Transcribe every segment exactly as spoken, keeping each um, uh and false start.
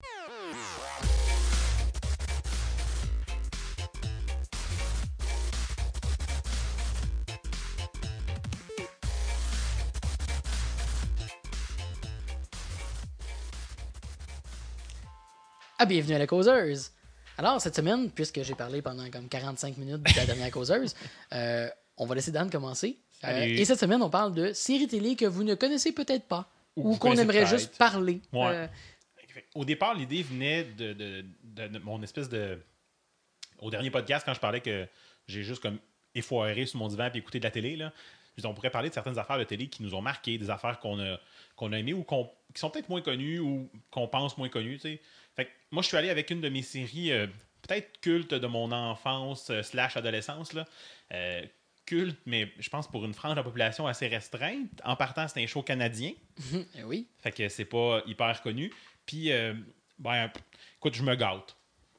Ah, bienvenue à la causeuse! Alors, cette semaine, puisque j'ai parlé pendant comme quarante-cinq minutes de la dernière causeuse, euh, on va laisser Dan commencer. Euh, et cette semaine, on parle de séries télé que vous ne connaissez peut-être pas ou, ou qu'on aimerait peut-être. juste parler. Ouais. Euh... Au départ, l'idée venait de, de, de, de mon espèce de... Au dernier podcast, quand je parlais que j'ai juste comme effoiré sur mon divan et écouté de la télé, là, on pourrait parler de certaines affaires de télé qui nous ont marqué, des affaires qu'on a, qu'on a aimées ou qu'on, qui sont peut-être moins connues ou qu'on pense moins connues. T'sais. Fait que moi, je suis allé avec une de mes séries euh, peut-être cultes de mon enfance euh, slash adolescence. Là. Euh, culte, mais je pense pour une frange de la population assez restreinte. En partant, c'est un show canadien. oui. Fait que c'est pas hyper connu. Puis, euh, ben, écoute, je me gâte.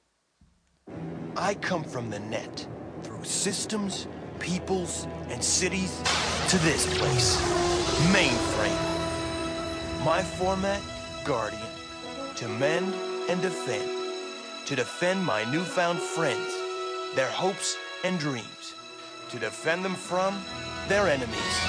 I come from the net, through systems, peoples, and cities, to this place, Mainframe. My format, Guardian, to mend and defend, to defend my newfound friends, their hopes and dreams, to defend them from their enemies.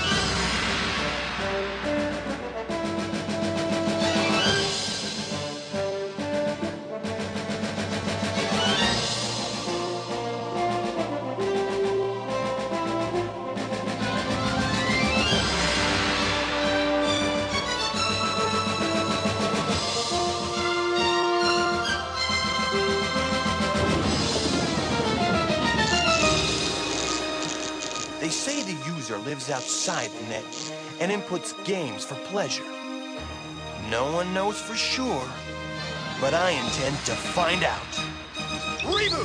Lives outside the net and inputs games for pleasure. No one knows for sure, but I intend to find out. Reboot!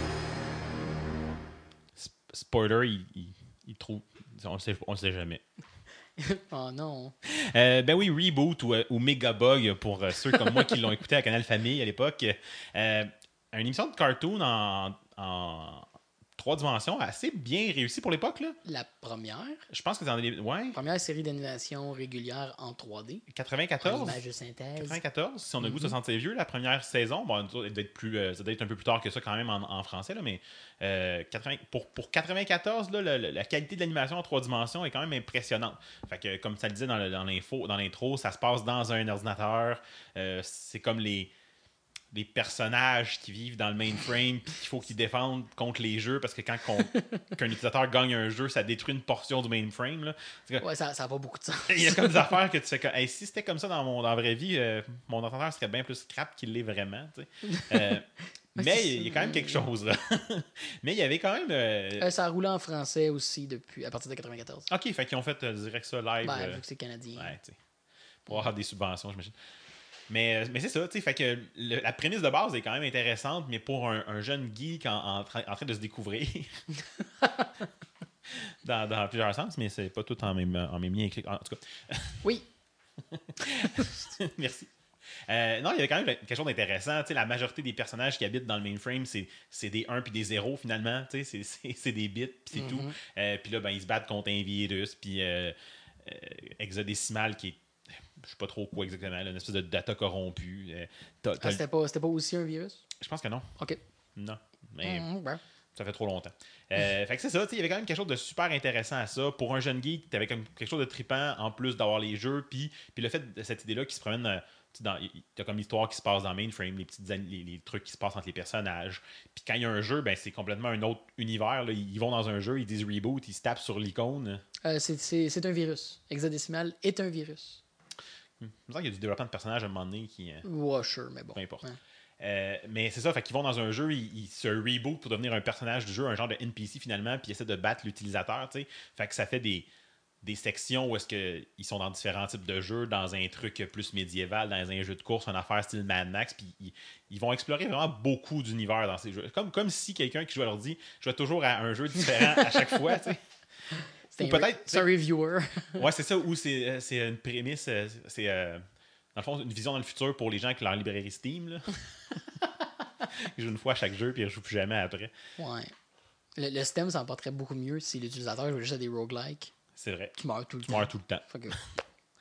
Spoiler, il, il, il trouve... On le sait, on le sait jamais. Oh non. Euh, ben oui, Reboot ou, ou Megabug pour euh, ceux comme moi qui l'ont écouté à Canal Famille à l'époque. Euh, une émission de cartoon en... en trois dimensions, assez bien réussi pour l'époque. Là. La première. Je pense que c'est dans les... Ouais. Première série d'animation régulière en trois D. quatre-vingt-quatorze. En image de synthèse. quatre-vingt-quatorze, si on a le mm-hmm. goût de se sentir vieux, la première saison, bon, ça doit être, plus, euh, ça doit être un peu plus tard que ça quand même en, en français, là, mais euh, quatre-vingts, pour, pour quatre-vingt-quatorze, là, la, la qualité de l'animation en trois dimensions est quand même impressionnante. Fait que, comme ça le disait dans, le, dans, l'info, dans l'intro, ça se passe dans un ordinateur. Euh, c'est comme les... des personnages qui vivent dans le mainframe puis qu'il faut qu'ils défendent contre les jeux parce que quand qu'un utilisateur gagne un jeu, ça détruit une portion du mainframe. Là. Que, ouais, ça n'a pas beaucoup de sens. Il y a comme des affaires que tu fais comme hey, si c'était comme ça dans, mon, dans la vraie vie, euh, mon ordinateur serait bien plus crap qu'il l'est vraiment. Euh, mais il y a quand même quelque chose là. Mais il y avait quand même. Euh... Euh, ça a roulé en français aussi depuis à partir de quatre-vingt-quatorze. Ok, fait qu'ils ont fait euh, direct ça live. Ben, euh... vu que c'est canadien. Ouais, tu sais. Pour avoir des subventions, j'imagine. Mais, mais c'est ça, tu sais, fait que le, la prémisse de base est quand même intéressante, mais pour un, un jeune geek en, en, en train de se découvrir, dans, dans plusieurs sens, mais c'est pas tout en même, en même lien. En tout cas. Oui. Merci. Euh, non, il y avait quand même quelque chose d'intéressant. Tu sais, la majorité des personnages qui habitent dans le mainframe, c'est, c'est des un puis des zéro finalement. Tu sais, c'est, c'est, c'est des bits, puis c'est mm-hmm. tout. Euh, puis là, ben, ils se battent contre un virus, puis euh, euh, hexadécimal qui est je sais pas trop quoi exactement, là, une espèce de data corrompue. Euh, t'as, t'as... Ah, c'était pas, c'était pas aussi un virus? Je pense que non. OK. Non, mais mmh, ben. ça fait trop longtemps. Euh, fait que c'est ça, il y avait quand même quelque chose de super intéressant à ça. Pour un jeune geek, t'avais comme quelque chose de trippant en plus d'avoir les jeux, puis, puis le fait de cette idée-là qui se promène... Euh, dans, t'as comme l'histoire qui se passe dans Mainframe, les, petites, les, les trucs qui se passent entre les personnages. Puis quand il y a un jeu, ben, c'est complètement un autre univers. Là. Ils vont dans un jeu, ils disent reboot, ils se tapent sur l'icône. Euh, c'est, c'est, c'est un virus. Hexadécimal est un virus. Il me semble qu'il y a du développement de personnages à un moment donné qui... Euh, ouais, sure, mais bon. Peu importe. Ouais. Euh, mais c'est ça, fait qu'ils vont dans un jeu, ils, ils se reboot pour devenir un personnage du jeu, un genre de N P C finalement, puis ils essaient de battre l'utilisateur, tu sais. Fait que ça fait des, des sections où est-ce qu'ils sont dans différents types de jeux, dans un truc plus médiéval, dans un jeu de course, une affaire style Mad Max, puis ils, ils vont explorer vraiment beaucoup d'univers dans ces jeux. Comme, comme si quelqu'un qui joue leur dit, je vais toujours à un jeu différent à chaque fois, tu sais. C'est, ou peut-être, c'est un reviewer. Ouais, c'est ça, ou c'est, c'est une prémisse, c'est euh, dans le fond une vision dans le futur pour les gens qui ont leur librairie Steam. Là. Je joue une fois à chaque jeu, puis je joue plus jamais après. Ouais. Le, le système s'emporterait beaucoup mieux si l'utilisateur jouait juste à des roguelikes. C'est vrai. Qui meurent tout le qui temps. meurent tout le temps. Que...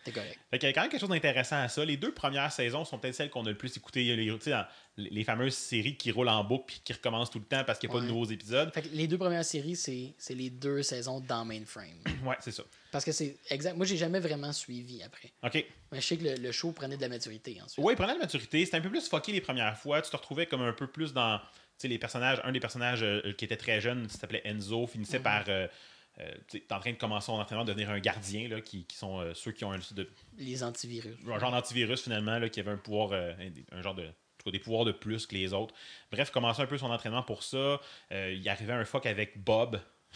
C'est correct. Fait qu'il y a quand même quelque chose d'intéressant à ça. Les deux premières saisons sont peut-être celles qu'on a le plus écoutées. Il y a les, tu sais, dans les, les fameuses séries qui roulent en boucle puis qui recommencent tout le temps parce qu'il n'y a ouais. pas de nouveaux épisodes. Fait que les deux premières séries, c'est, c'est les deux saisons dans Mainframe. Ouais, c'est ça. Parce que c'est exact. Moi, j'ai jamais vraiment suivi après. OK. Mais je sais que le, le show prenait de la maturité ensuite. Oui, il prenait de la maturité. C'était un peu plus fucké les premières fois. Tu te retrouvais comme un peu plus dans... Tu sais, les personnages... Un des personnages euh, qui était très jeune, qui s'appelait Enzo, finissait mm-hmm. par... Euh, euh, tu es en train de commencer son entraînement, de devenir un gardien, là, qui, qui sont euh, ceux qui ont un... De, les antivirus. Un genre d'antivirus, finalement, là, qui avait un pouvoir... Euh, un genre de... En tout cas, des pouvoirs de plus que les autres. Bref, commencer un peu son entraînement pour ça. Euh, il arrivait un fuck avec Bob...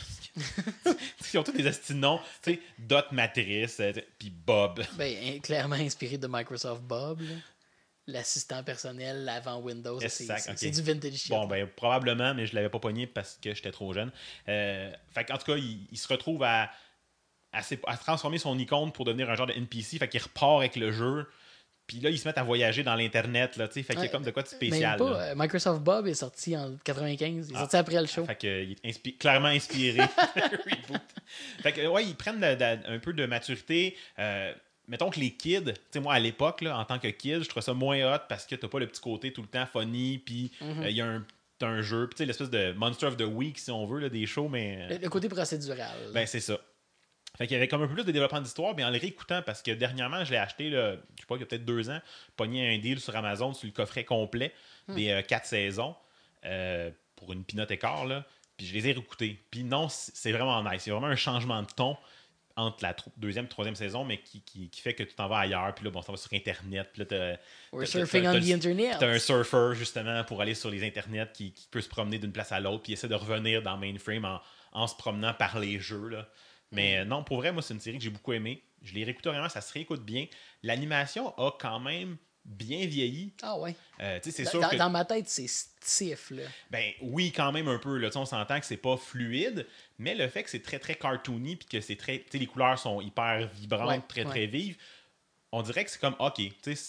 Ils ont tous des astuces de noms, tu sais, Dot Matrice, euh, puis Bob. Ben, clairement inspiré de Microsoft Bob, là. L'assistant personnel avant Windows, c'est, c'est, okay. c'est du vintage shit. Bon, ben, probablement, mais je l'avais pas pogné parce que j'étais trop jeune. Euh, fait qu'en tout cas, il, il se retrouve à, à, à transformer son icône pour devenir un genre de N P C, fait qu'il repart avec le jeu. Puis là, ils se mettent à voyager dans l'Internet, là, tu sais, fait qu'il y a comme de quoi de spécial. Pas, euh, Microsoft Bob est sorti en quatre-vingt-quinze, il est ah, sorti après le show. Fait qu'il est inspi- clairement inspiré. Reboot. Fait que, ouais, ils prennent de, de, un peu de maturité. Euh, mettons que les kids, tu sais, moi, à l'époque, là, en tant que kid, je trouvais ça moins hot parce que t'as pas le petit côté tout le temps funny, puis il mm-hmm. euh, y a un, un jeu, puis tu sais, l'espèce de Monster of the Week, si on veut, là, des shows, mais... Le, le côté procédural. Ben, c'est ça. Fait qu'il y avait comme un peu plus de développement d'histoire, mais en le réécoutant, parce que dernièrement, je l'ai acheté, là, je sais pas, il y a peut-être deux ans, pogné un deal sur Amazon sur le coffret complet hmm. des euh, quatre saisons euh, pour une pinotte écart, là, puis je les ai réécoutés. Puis non, c'est vraiment nice. C'est vraiment un changement de ton entre la tro- deuxième et troisième saison, mais qui, qui, qui fait que tu t'en vas ailleurs, puis là, bon, tu t'en vas sur Internet, puis là, t'as... We're t'as, surfing t'as, on t'as, the Internet. T'as un surfer, justement, pour aller sur les Internets qui, qui peut se promener d'une place à l'autre, puis essaie de revenir dans Mainframe en, en se promenant par les jeux, là. Mais non, pour vrai, moi, c'est une série que j'ai beaucoup aimée. Je les réécoute vraiment, ça se réécoute bien. L'animation a quand même bien vieilli. Ah ouais. Euh, c'est dans, sûr dans, que... dans ma tête, c'est stiff, là. Ben oui, quand même un peu. Là. On s'entend que c'est pas fluide, mais le fait que c'est très, très cartoony puis que c'est très... les couleurs sont hyper vibrantes, ouais, très, ouais. très vives, on dirait que c'est comme, OK,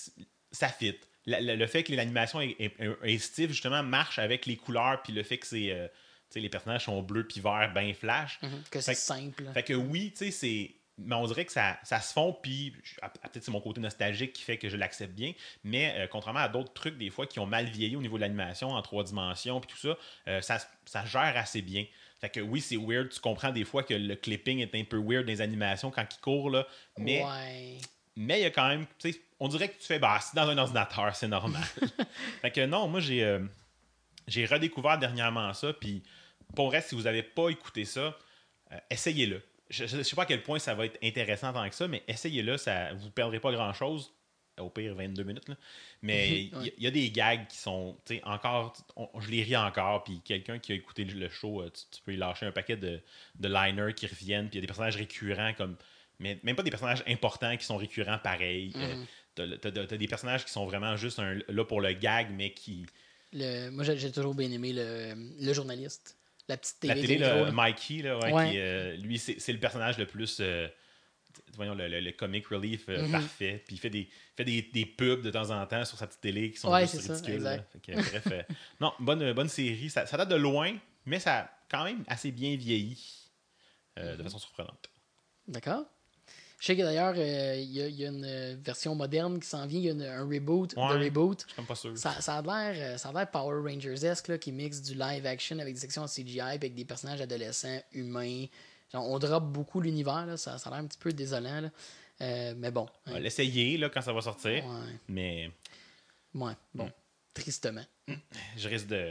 ça fit. Le, le, le fait que l'animation est, est, est stiff, justement, marche avec les couleurs puis le fait que c'est... Euh, T'sais, les personnages sont bleus puis verts, ben flash. Mm-hmm, que c'est fait, simple. Fait que oui, tu sais, c'est. Mais on dirait que ça, ça se fond, puis peut-être c'est mon côté nostalgique qui fait que je l'accepte bien. Mais euh, contrairement à d'autres trucs, des fois, qui ont mal vieilli au niveau de l'animation, en trois dimensions, puis tout ça, euh, ça, ça gère assez bien. Fait que oui, c'est weird. Tu comprends des fois que le clipping est un peu weird dans les animations quand il court, là. Mais ouais. mais il y a quand même. On dirait que tu fais, bah, c'est dans un ordinateur, c'est normal. Fait que non, moi, j'ai. Euh, J'ai redécouvert dernièrement ça, puis pour vrai, si vous n'avez pas écouté ça, euh, essayez-le. Je ne sais pas à quel point ça va être intéressant tant que ça, mais essayez-le, ça, vous ne perdrez pas grand-chose. Au pire, vingt-deux minutes. Là. Mais il ouais. y, y a des gags qui sont, tu sais, encore, on, je les ris encore, puis quelqu'un qui a écouté le show, tu, tu peux y lâcher un paquet de, de liners qui reviennent, puis il y a des personnages récurrents, comme, mais même pas des personnages importants qui sont récurrents pareil. Mm-hmm. Euh, t'as, t'as, t'as des personnages qui sont vraiment juste un, là pour le gag, mais qui... Le, moi, j'ai, j'ai toujours bien aimé le, le journaliste. La petite télé. La télé, le, Mikey, là, ouais, ouais. Qui, euh, lui, c'est, c'est le personnage le plus... Euh, voyons, le, le, le comic relief euh, mm-hmm. parfait. Puis il fait, des, fait des, des pubs de temps en temps sur sa petite télé qui sont ouais, juste c'est ridicules. Ça, exact. Fait que, bref, euh, non, bonne, bonne série. Ça, ça date de loin, mais ça a quand même assez bien vieilli euh, mm-hmm. de façon surprenante. D'accord. Je sais que d'ailleurs, il euh, y, y a une version moderne qui s'en vient, il y a une, un reboot ouais, de reboot. Je suis pas sûr. Ça, ça, a l'air, ça a l'air Power Rangers-esque, là, qui mixe du live action avec des sections en C G I avec des personnages adolescents, humains. Genre, on drop beaucoup l'univers, là, ça, ça a l'air un petit peu désolant. Là. Euh, mais bon. On va hein. l'essayer là, quand ça va sortir. Ouais. Mais. Ouais, bon. Mm. Tristement. Mm. Je risque de.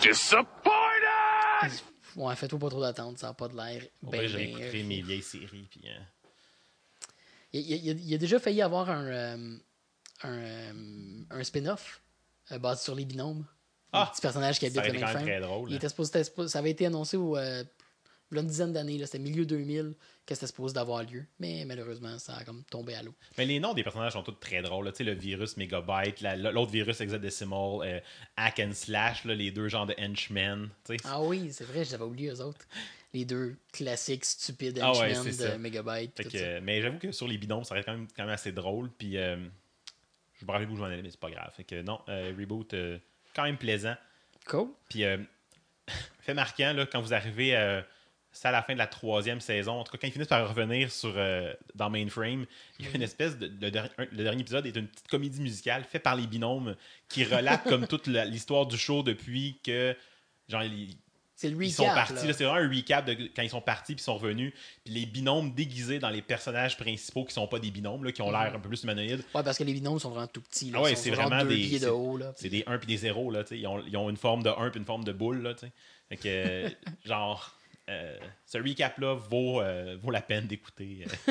Disappointed! Ouais, fais-toi pas trop d'attente, ça n'a pas de l'air. Ben, ouais, j'ai écouté mes vieilles séries. Puis. Euh... Il, il, il a déjà failli avoir un, euh, un, euh, un spin-off euh, basé sur les binômes. Ah! Un petit personnage qui habite le Mainframe. Très drôle. Il était supposé, ça avait été annoncé au, euh, il y a une dizaine d'années, là, c'était milieu deux mille que c'était supposé d'avoir lieu. Mais malheureusement, ça a comme tombé à l'eau. Mais les noms des personnages sont tous très drôles. Tu sais, le virus Megabyte, la, l'autre virus Hexadecimal, euh, Hack and Slash, là, les deux genres de henchmen. Tu sais. Ah oui, c'est vrai, j'avais oublié eux autres. Les deux classiques stupides ah henchmen ouais, de ça. Megabyte. Que, euh, mais j'avoue que sur les bidons, ça reste quand même, quand même assez drôle. Puis euh, je me rappelle où je m'en allais, mais c'est pas grave. Fait que non, euh, reboot, euh, quand même plaisant. Cool. Puis euh, fait marquant, là, quand vous arrivez, euh, c'est à la fin de la troisième saison. En tout cas, quand ils finissent par revenir sur, euh, dans Mainframe, il y a une espèce de... Le, der- le dernier épisode est une petite comédie musicale faite par les binômes qui relate comme toute la- l'histoire du show depuis que... Genre, ils, c'est le recap, ils sont partis. là. Là, c'est vraiment un recap de quand ils sont partis puis ils sont revenus. Puis les binômes déguisés dans les personnages principaux qui sont pas des binômes, là, qui ont l'air un peu plus humanoïdes. Ouais, parce que les binômes sont vraiment tout petits. Là. Ah ouais, Ils sont c'est genre vraiment deux des... pieds de c'est- haut. Là. C'est des un puis des zéro. Là, tu sais. ils, ont, ils ont une forme de un puis une forme de boule. Là, tu sais. Fait que, euh, genre, euh, ce recap-là vaut, euh, vaut la peine d'écouter. euh.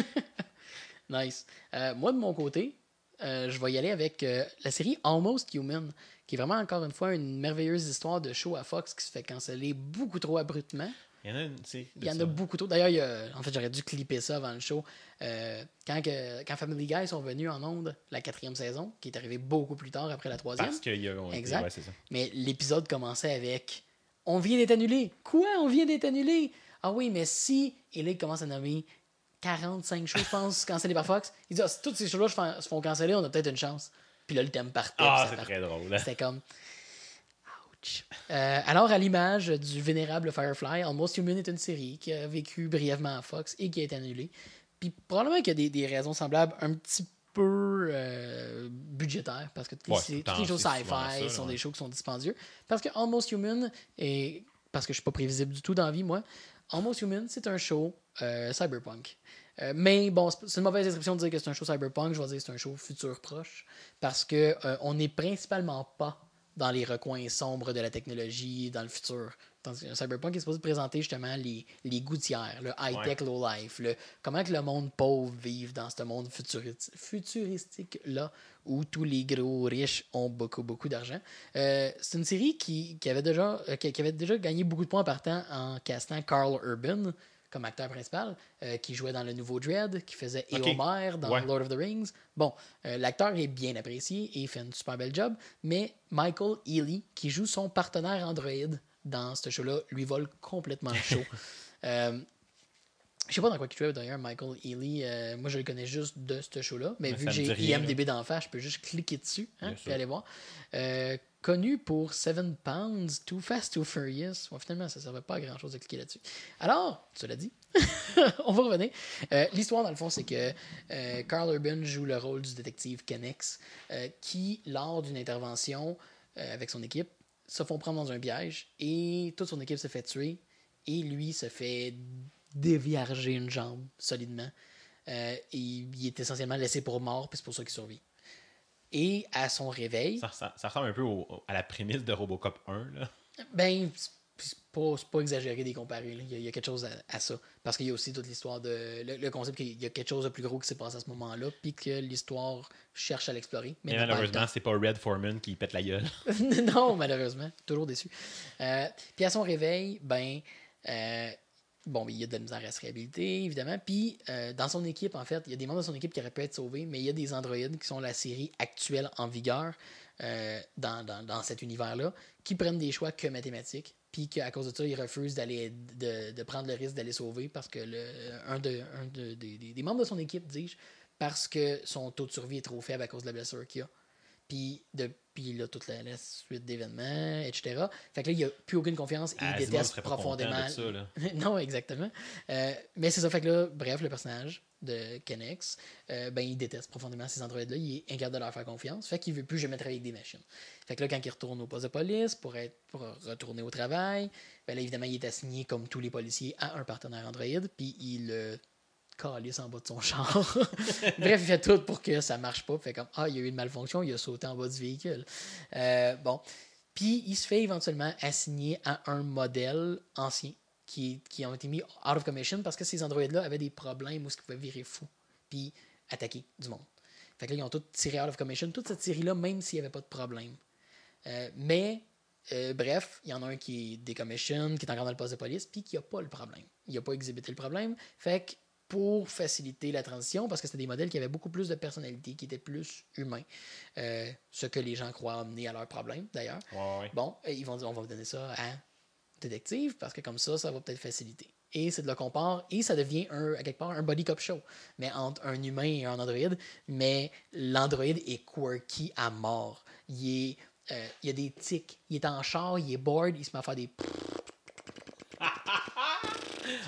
Nice. Euh, moi, de mon côté, euh, je vais y aller avec euh, la série Almost Human, qui est vraiment, encore une fois, une merveilleuse histoire de show à Fox qui se fait canceller beaucoup trop abruptement. Il y en a, une, tu sais, Il y en ça. a beaucoup trop. D'ailleurs, il y a- en fait, j'aurais dû clipper ça avant le show. Euh, quand, que, quand Family Guy sont venus en ondes, la quatrième saison, qui est arrivée beaucoup plus tard après la troisième. Parce qu'il y a... ouais, Exact. ouais, c'est ça. Mais l'épisode commençait avec « On vient d'être annulé. » Quoi? On vient d'être annulé? Ah oui, mais si... Et là, il commence à nommer quarante-cinq shows, je pense, cancellés par Fox. Il dit ah, « Si toutes ces shows-là se font- se font canceller, on a peut-être une chance. » Puis là, le thème partait. Ah, puis ça c'est partait. très drôle. hein. C'était comme... Ouch. Euh, alors, à l'image du vénérable Firefly, Almost Human est une série qui a vécu brièvement à Fox et qui a été annulée. Puis probablement qu'il y a des, des raisons semblables un petit peu euh, budgétaires, parce que toutes les, Ouais, sé- tout toutes les le shows temps, c'est souvent sci-fi ça, sont là, des ouais. shows qui sont dispendieux. Parce que Almost Human, est, parce que je suis pas prévisible du tout dans la vie, moi, Almost Human, c'est un show euh, cyberpunk. Euh, mais bon, c'est c'est une mauvaise description de dire que c'est un show cyberpunk. Je vais dire que c'est un show futur proche. Parce que euh, on n'est principalement pas dans les recoins sombres de la technologie dans le futur. Tandis que Cyberpunk est supposé présenter justement les, les gouttières, le high-tech, Ouais. low-life, le, comment que le monde pauvre vive dans ce monde futuri- futuristique-là où tous les gros riches ont beaucoup, beaucoup d'argent. Euh, c'est une série qui, qui, avait déjà, euh, qui, qui avait déjà gagné beaucoup de points en partant en castant Carl Urban comme acteur principal, euh, qui jouait dans le nouveau Dread, qui faisait Ok. Éomer dans Ouais. Lord of the Rings. Bon, euh, l'acteur est bien apprécié et il fait une super belle job, mais Michael Ealy, qui joue son partenaire Android dans ce show-là, lui vole complètement le show. euh, je sais pas dans quoi il jouait d'ailleurs, Michael Ealy. Euh, moi, je le connais juste de ce show-là, mais Mais vu ça que me j'ai dit rien, I M D B d'en face, je peux juste cliquer dessus hein, Bien puis sûr. aller voir. Euh, connu pour Seven Pounds, Too Fast, Too Furious. Ouais, finalement, ça ne servait pas à grand-chose de cliquer là-dessus. Alors, cela dit, on va revenir. Euh, L'histoire, dans le fond, c'est que euh, Carl Urban joue le rôle du détective Kennex, euh, qui, lors d'une intervention euh, avec son équipe, se font prendre dans un piège et toute son équipe se fait tuer et lui se fait déviarger une jambe solidement. Euh, et il est essentiellement laissé pour mort, puis c'est pour ça qu'il survit. Et à son réveil, Ça, ça- ça ressemble un peu au- à la prémisse de Robocop un. Là. ben, c'est c'est pas, c'est pas exagéré d'y comparer. là. Il, y a, il y a quelque chose à, à ça. Parce qu'il y a aussi toute l'histoire de. Le, le concept qu'il y a quelque chose de plus gros qui s'est passé à ce moment-là, puis que l'histoire cherche à l'explorer. Mais Mais n'a pas le malheureusement, temps. c'est pas Red Foreman qui pète la gueule. Non, malheureusement. Toujours déçu. Euh, puis à son réveil, ben. euh, bon, il y a de la misère à se réhabiliter, évidemment. Puis euh, dans son équipe, en fait, il y a des membres de son équipe qui auraient pu être sauvés, mais il y a des androïdes qui sont la série actuelle en vigueur euh, dans, dans, dans cet univers-là, qui prennent des choix que mathématiques. Puis qu'à cause de ça, ils refusent d'aller de, de prendre le risque d'aller sauver parce que le, un, de, un de, des, des membres de son équipe, dis-je, parce que son taux de survie est trop faible à cause de la blessure qu'il a. Puis depuis là, toute la, la suite d'événements, et cetera. Fait que là, il n'y a plus aucune confiance et il Asimov déteste serait pas content profondément. de ça, là. Non, exactement. Euh, mais c'est ça. Fait que là, bref, le personnage de Kennex, euh, ben, il déteste profondément ces androïdes-là. Il est incapable de leur faire confiance. Fait qu'il veut plus jamais travailler avec des machines. Fait que là, quand il retourne au poste de police pour, être, pour retourner au travail, ben là, évidemment, il est assigné, comme tous les policiers, à un partenaire androïde. Puis il le calisse en bas de son char. Bref, il fait tout pour que ça marche pas. Il fait comme, ah, il y a eu une malfonction, il a sauté en bas du véhicule. Euh, bon. Puis il se fait éventuellement assigner à un modèle ancien qui, qui ont été mis out of commission parce que ces androïdes-là avaient des problèmes où ils pouvaient virer fou puis attaquer du monde. Fait que là, ils ont tout tiré out of commission, toute cette série-là, même s'il n'y avait pas de problème. Euh, mais, euh, bref, il y en a un qui est décommission, qui est encore dans le poste de police, puis qui n'a pas le problème. Il n'a pas exhibité le problème. Fait que pour faciliter la transition, parce que c'était des modèles qui avaient beaucoup plus de personnalité, qui étaient plus humains, euh, ce que les gens croient amener à leur problème, d'ailleurs. Ouais, ouais. Bon, euh, ils vont dire, on va vous donner ça à détective, parce que comme ça, ça va peut-être faciliter. Et c'est de là qu'on part, et ça devient, un, à quelque part, un body cop show, mais entre un humain et un androïde, mais l'androïde est quirky à mort. Il est... Euh, il y a des tics. Il est en char, il est bored, il se met à faire des...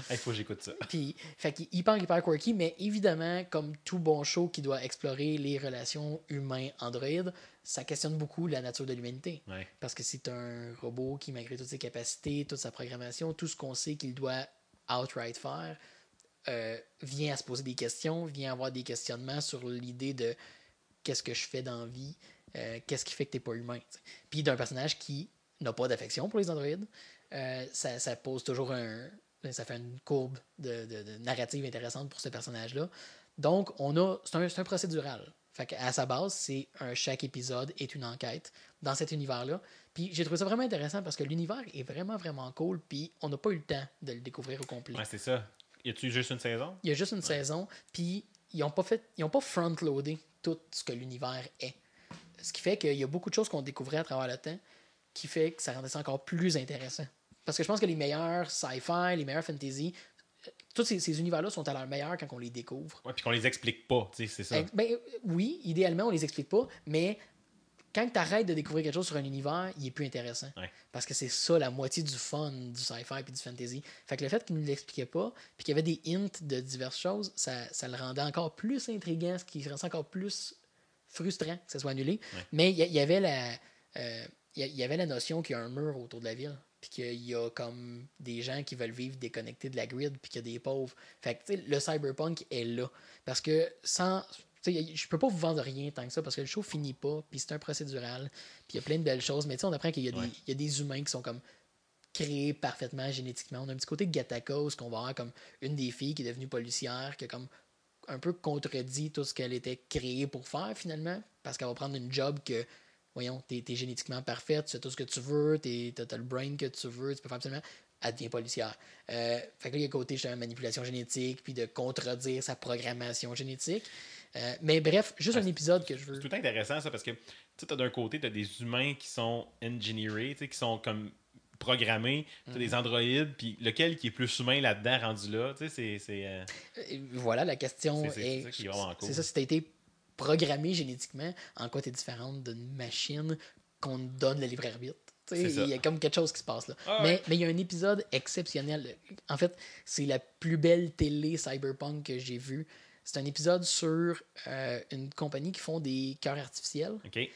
Il faut que j'écoute ça. Puis, fait qu'il est hyper, hyper quirky, mais évidemment, comme tout bon show qui doit explorer les relations humains-androïdes, ça questionne beaucoup la nature de l'humanité. Ouais. Parce que c'est un robot qui, malgré toutes ses capacités, toute sa programmation, tout ce qu'on sait qu'il doit outright faire, euh, vient à se poser des questions, vient à avoir des questionnements sur l'idée de qu'est-ce que je fais dans la vie, euh, qu'est-ce qui fait que t'es pas humain. T'sais. Puis d'un personnage qui n'a pas d'affection pour les androïdes, euh, ça, ça pose toujours un... Ça fait une courbe de, de, de narrative intéressante pour ce personnage-là. Donc, on a c'est un, c'est un procédural. Fait qu'à sa base, c'est un, chaque épisode est une enquête dans cet univers-là. Puis j'ai trouvé ça vraiment intéressant parce que l'univers est vraiment, vraiment cool. Puis on n'a pas eu le temps de le découvrir au complet. Ouais, c'est ça. Y a-tu juste une saison? Il y a juste une ouais. saison. Puis ils n'ont pas fait, ils ont pas front-loadé tout ce que l'univers est. Ce qui fait qu'il y a beaucoup de choses qu'on découvrait à travers le temps qui fait que ça rendait ça encore plus intéressant. Parce que je pense que les meilleurs sci-fi, les meilleurs fantasy, tous ces, ces univers-là sont à leur meilleur quand on les découvre. Ouais, puis qu'on les explique pas, tu sais, c'est ça. Ben, oui, idéalement, on les explique pas, mais quand tu arrêtes de découvrir quelque chose sur un univers, il est plus intéressant. Ouais. Parce que c'est ça la moitié du fun du sci-fi et du fantasy. Fait que le fait qu'il ne l'expliquait pas, puis qu'il y avait des hints de diverses choses, ça, ça le rendait encore plus intriguant, ce qui rend ça encore plus frustrant que ça soit annulé. Ouais. Mais il y, y avait la... Euh, il y avait la notion qu'il y a un mur autour de la ville, puis qu'il y a comme des gens qui veulent vivre déconnectés de la grid, puis qu'il y a des pauvres. Fait que, tu sais, le cyberpunk est là. Parce que sans... Je peux pas vous vendre rien tant que ça, parce que le show finit pas, puis c'est un procédural, puis il y a plein de belles choses, mais tu sais, on apprend qu'il y a, ouais. des, il y a des humains qui sont comme créés parfaitement génétiquement. On a un petit côté de Gattaca, où on va avoir comme une des filles qui est devenue policière, qui a comme un peu contredit tout ce qu'elle était créée pour faire, finalement, parce qu'elle va prendre une job que voyons, t'es, t'es génétiquement parfaite, tu sais tout ce que tu veux, t'es, t'as, t'as le brain que tu veux, tu peux faire absolument. Elle devient policière. Euh, fait que là, il y a le côté justement manipulation génétique, puis de contredire sa programmation génétique. Euh, mais bref, juste ah, un épisode que je veux. C'est tout intéressant, ça, parce que tu sais, d'un côté, t'as des humains qui sont engineerés, qui sont comme programmés, t'as mm-hmm. des androïdes, puis lequel qui est plus humain là-dedans, rendu là, tu sais, c'est. c'est euh... Voilà, la question c'est, c'est, est. C'est ça qui est vraiment cool. C'est ça, si t'as été programmé génétiquement, en quoi tu es différente d'une machine qu'on te donne le libre arbitre. Il y a comme quelque chose qui se passe là. Ah, mais il ouais. y a un épisode exceptionnel. En fait, c'est la plus belle télé cyberpunk que j'ai vue. C'est un épisode sur euh, une compagnie qui font des cœurs artificiels. Okay.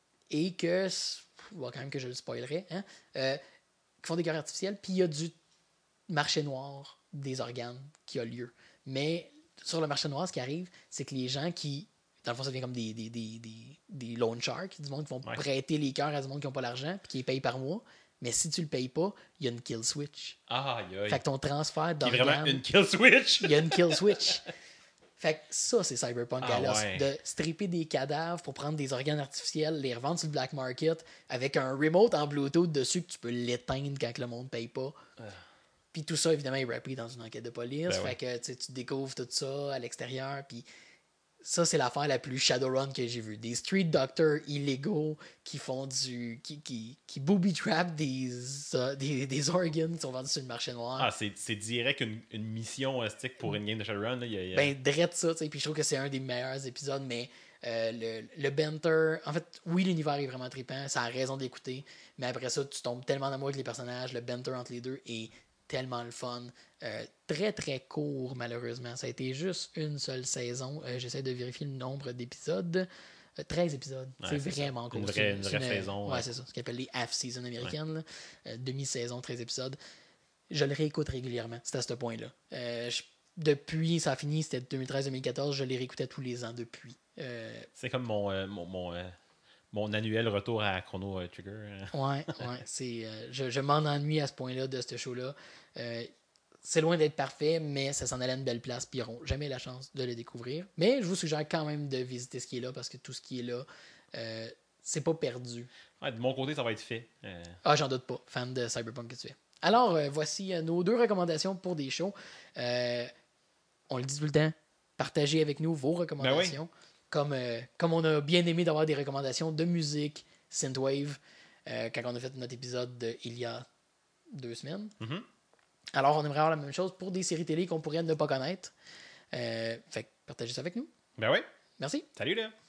Et que, bon, quand même que je le spoilerais, hein, euh, qui font des cœurs artificiels, puis il y a du marché noir des organes qui a lieu. Mais sur le marché noir, ce qui arrive, c'est que les gens qui dans le fond, ça devient comme des, des, des, des, des loan sharks, du monde qui vont ouais. prêter les cœurs à du monde qui n'ont pas l'argent puis qui les payent par mois. Mais si tu le payes pas, il y a une kill switch. Ah, aïe, aïe. Fait que ton transfert d'organes... Il y a vraiment une kill switch. Il y a une kill switch. Fait que ça, c'est cyberpunk ah, à l'os. Ouais. De stripper des cadavres pour prendre des organes artificiels, les revendre sur le black market avec un remote en Bluetooth dessus que tu peux l'éteindre quand le monde ne paye pas. Ah. Puis tout ça, évidemment, est rappé dans une enquête de police. Ben fait ouais. que tu découvres tout ça à l'extérieur, puis... Ça, c'est l'affaire la plus Shadowrun que j'ai vue. Des street doctors illégaux qui font du. qui, qui, qui booby-trap des, uh, des, des organs qui sont vendus sur le marché noir. Ah, c'est, c'est direct une, une mission stick pour une game de Shadowrun. Là. Il y a, il y a... Ben, drette ça, tu sais. Puis je trouve que c'est un des meilleurs épisodes, mais euh, le, le banter. En fait, oui, l'univers est vraiment trippant. Ça a raison d'écouter. Mais après ça, tu tombes tellement en amour avec les personnages. Le banter entre les deux est tellement le fun. Euh, très très court malheureusement. Ça a été juste une seule saison. Euh, j'essaie de vérifier le nombre d'épisodes. Euh, treize épisodes. Ouais, c'est, c'est vraiment court. Une vraie, une vraie une, saison. Ouais, ouais, c'est ça. Ce qu'on appelle les half-season américaines. Ouais. Euh, demi-saison, treize épisodes. Je le réécoute régulièrement. C'est à ce point-là. Euh, je, depuis, ça a fini, c'était deux mille treize deux mille quatorze. Je les réécoutais tous les ans depuis. Euh, c'est comme mon... Euh, mon, mon euh... Mon annuel retour à Chrono euh, Trigger. ouais, ouais. C'est, euh, je, je m'en ennuie à ce point-là de ce show-là. Euh, c'est loin d'être parfait, mais ça s'en allait à une belle place, puis ils n'auront jamais la chance de le découvrir. Mais je vous suggère quand même de visiter ce qui est là, parce que tout ce qui est là, euh, c'est pas perdu. Ouais, de mon côté, ça va être fait. Euh... Ah, j'en doute pas. Fan de Cyberpunk que tu es. Alors, euh, voici euh, nos deux recommandations pour des shows. Euh, on le dit tout le temps, partagez avec nous vos recommandations. Ben oui. Comme, euh, comme on a bien aimé d'avoir des recommandations de musique synthwave euh, quand on a fait notre épisode de, il y a deux semaines. Mm-hmm. Alors, on aimerait avoir la même chose pour des séries télé qu'on pourrait ne pas connaître. Euh, fait que partagez ça avec nous. Ben oui. Merci. Salut là.